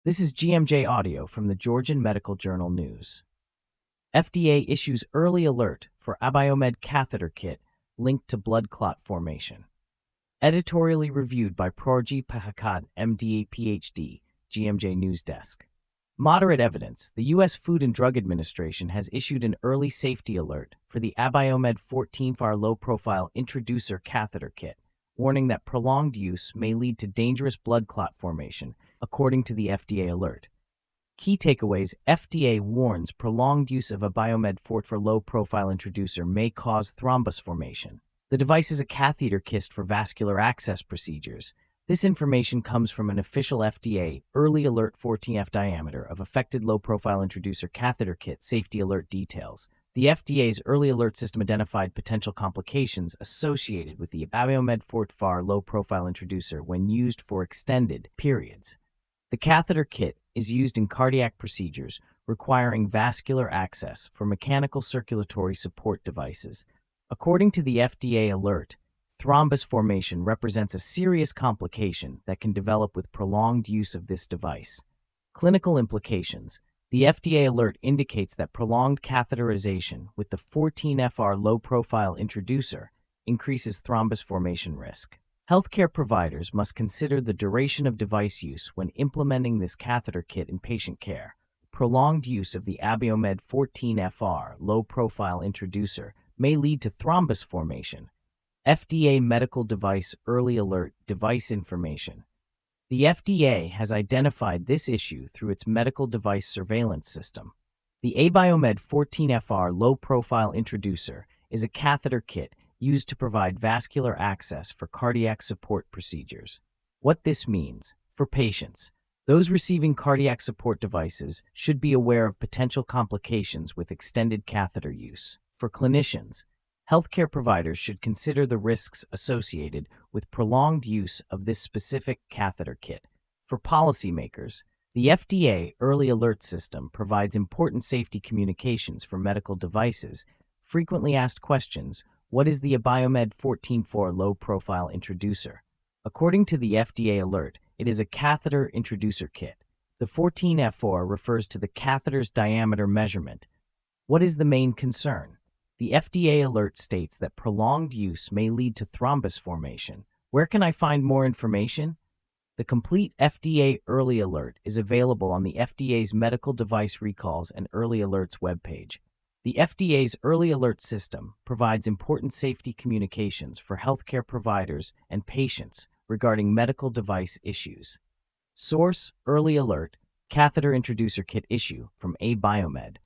This is GMJ Audio from the Georgian Medical Journal News. FDA issues early alert for Abiomed catheter kit linked to blood clot formation. Editorially reviewed by Prorji Pahakat, MD, PhD, GMJ News Desk. Moderate evidence. The U.S. Food and Drug Administration has issued an early safety alert for the Abiomed 14-FAR low-profile introducer catheter kit, warning that prolonged use may lead to dangerous blood clot formation, according to the FDA alert. Key takeaways: FDA warns prolonged use of Abiomed 14-FAR low-profile introducer may cause thrombus formation. The device is a catheter kit for vascular access procedures. This information comes from an official FDA Early Alert 14F diameter of affected low-profile introducer catheter kit safety alert details. The FDA's Early Alert system identified potential complications associated with the Abiomed 14-FAR low-profile introducer when used for extended periods. The catheter kit is used in cardiac procedures requiring vascular access for mechanical circulatory support devices. According to the FDA alert, thrombus formation represents a serious complication that can develop with prolonged use of this device. Clinical implications: the FDA alert indicates that prolonged catheterization with the 14-FR low-profile introducer increases thrombus formation risk. Healthcare providers must consider the duration of device use when implementing this catheter kit in patient care. Prolonged use of the Abiomed 14-FR low-profile introducer may lead to thrombus formation. FDA Medical Device Early Alert Device Information. The FDA has identified this issue through its medical device surveillance system. The Abiomed 14-FR low-profile introducer is a catheter kit used to provide vascular access for cardiac support procedures. What this means for patients: those receiving cardiac support devices should be aware of potential complications with extended catheter use. For clinicians, healthcare providers should consider the risks associated with prolonged use of this specific catheter kit. For policymakers, the FDA Early Alert System provides important safety communications for medical devices. Frequently asked questions: what is the Abiomed 14-FAR low-profile introducer? According to the FDA alert, it is a catheter introducer kit. The 14-FR refers to the catheter's diameter measurement. What is the main concern? The FDA alert states that prolonged use may lead to thrombus formation. Where can I find more information? The complete FDA Early Alert is available on the FDA's Medical Device Recalls and Early Alerts webpage. The FDA's Early Alert system provides important safety communications for healthcare providers and patients regarding medical device issues. Source: Early Alert, Catheter Introducer Kit issue from Abiomed.